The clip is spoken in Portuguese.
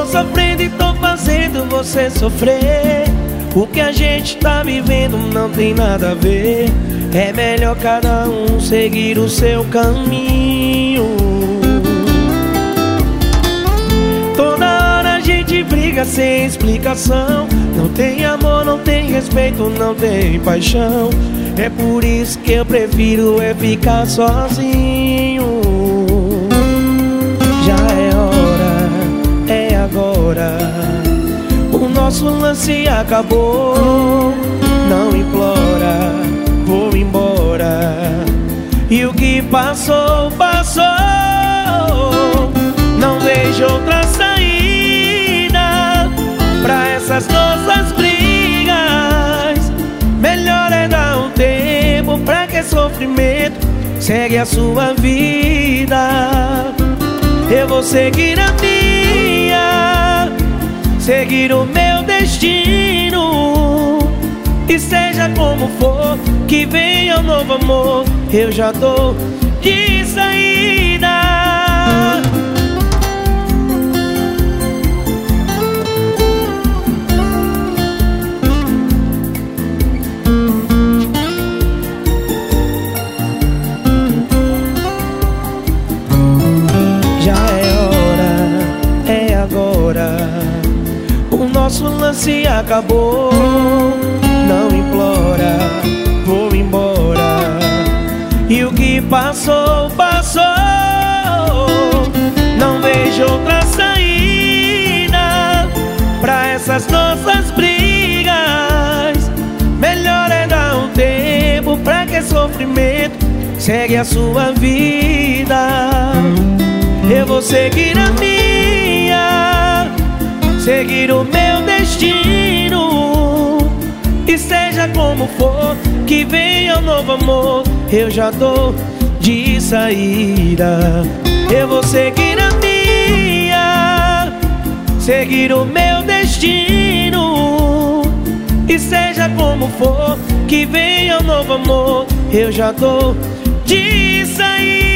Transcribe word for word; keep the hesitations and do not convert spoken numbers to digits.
sofrendo e tô fazendo você sofrer. O que a gente tá vivendo não tem nada a ver. É melhor cada um seguir o seu caminho. Toda hora a gente briga sem explicação. Não tem amor, não tem respeito, não tem paixão. É por isso que eu prefiro é ficar sozinho. Já é hora, é agora. O nosso lance acabou. Não implora, vou embora. E o que passou, passou. Não vejo outra saída pra essas nossas brigas. Melhor é dar um tempo, pra que sofrimento? Segue a sua vida. Eu vou seguir a minha, seguir o meu destino. E seja como for, que venha um novo amor, eu já tô de saída. O nosso lance acabou. Não implora, vou embora. E o que passou, passou. Não vejo outra saída pra essas nossas brigas. Melhor é dar um tempo, pra que sofrimento? Segue a sua vida. Eu vou seguir a minha, seguir o meu destino. E seja como for, que venha um novo amor, eu já tô de saída. Eu vou seguir a minha, seguir o meu destino. E seja como for, que venha um novo amor, eu já tô de saída.